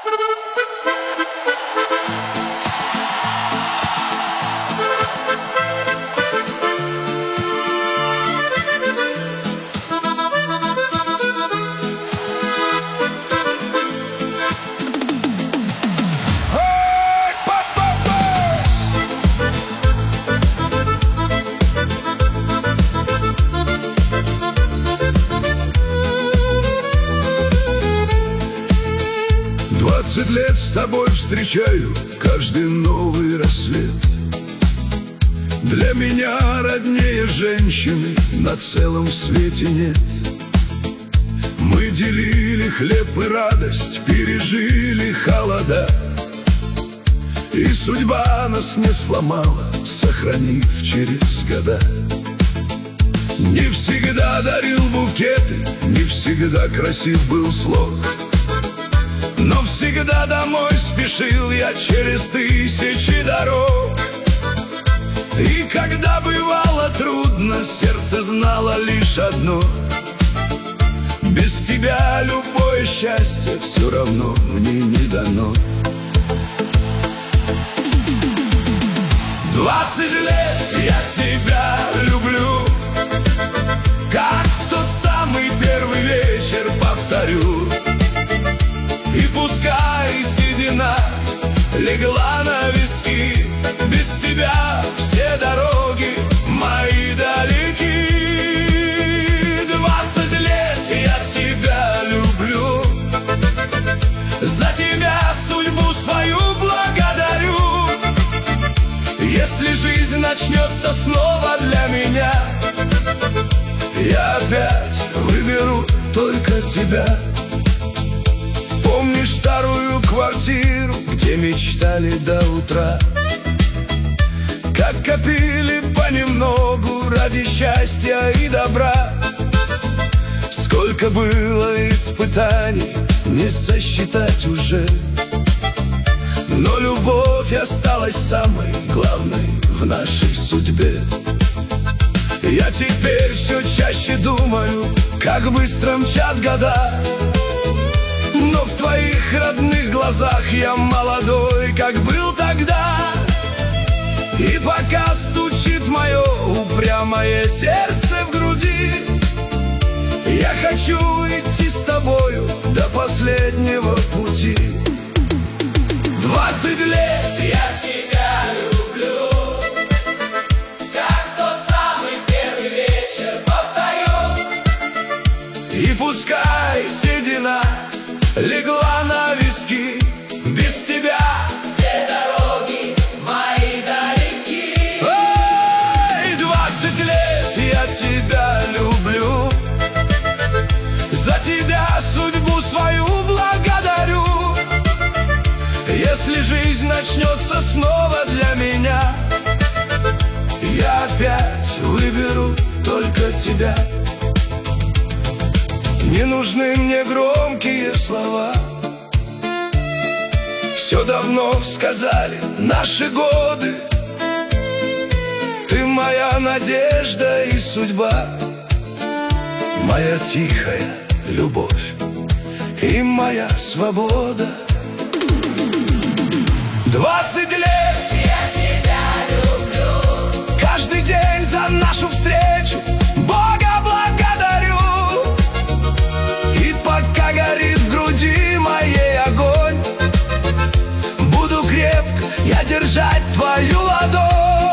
20 лет с тобой встречаю каждый новый рассвет. Для меня роднее женщины на целом свете нет. Мы делили хлеб и радость, пережили холода, и судьба нас не сломала, сохранив через года. Не всегда дарил букеты, не всегда красив был слог, но всегда домой спешил я через тысячи дорог. И когда бывало трудно, сердце знало лишь одно: без тебя любое счастье все равно мне не дано. 20 лет я тебя люблю, как в тот самый первый вечер, повторю. И пускай седина легла на виски, без тебя все дороги мои далеки. 20 лет я тебя люблю, за тебя судьбу свою благодарю. Если жизнь начнется снова для меня, я опять выберу только тебя. Помнишь старую квартиру, где мечтали до утра? Как копили понемногу ради счастья и добра. Сколько было испытаний, не сосчитать уже, но любовь осталась самой главной в нашей судьбе. Я теперь все чаще думаю, как быстро мчат года, но в твоих родных глазах я молодой, как был тогда. И пока стучит мое упрямое сердце в груди, я хочу идти с тобою до последнего пути. 20 лет я тебя люблю, как в тот самый первый вечер, повторю. И пускай седина легла на виски, без тебя все дороги мои далеки. Ой, 20 лет я тебя люблю, за тебя судьбу свою благодарю. Если жизнь начнется снова для меня, я опять выберу только тебя. Не нужны мне громкие слова, все давно сказали наши годы. Ты моя надежда и судьба, моя тихая любовь и моя свобода. 20 лет я тебя люблю, каждый день за нашу встречу Бога благодарю. И пока горит в груди моей огонь, буду крепко я держать твою ладонь.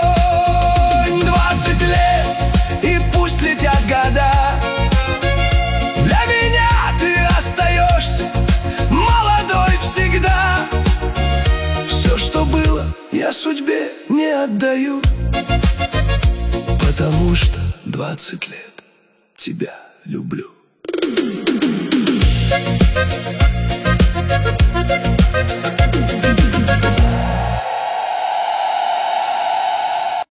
20 лет, и пусть летят года, для меня ты остаешься молодой всегда. Все, что было, я судьбе не отдаю, потому что 20 лет тебя люблю.